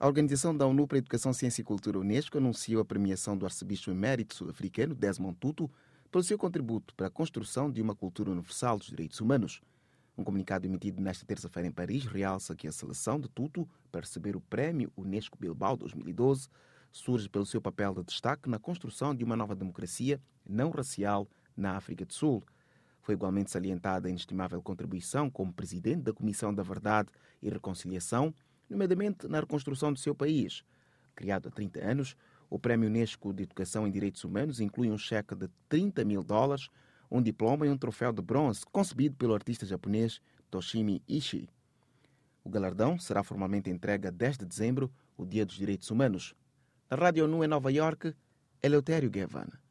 A Organização da ONU para a Educação, Ciência e Cultura, Unesco, anunciou a premiação do arcebispo emérito sul-africano Desmond Tutu pelo seu contributo para a construção de uma cultura universal dos direitos humanos. Um comunicado emitido nesta terça-feira em Paris realça que a seleção de Tutu para receber o Prémio Unesco Bilbao 2012 surge pelo seu papel de destaque na construção de uma nova democracia não racial na África do Sul. Foi igualmente salientada a inestimável contribuição como presidente da Comissão da Verdade e Reconciliação, nomeadamente na reconstrução do seu país. Criado há 30 anos, o Prémio Unesco de Educação em Direitos Humanos inclui um cheque de $30 mil, um diploma e um troféu de bronze concebido pelo artista japonês Toshimi Ishii. O galardão será formalmente entregue a 10 de dezembro, o Dia dos Direitos Humanos. Na Rádio ONU em Nova Iorque, Eleutério Gavan.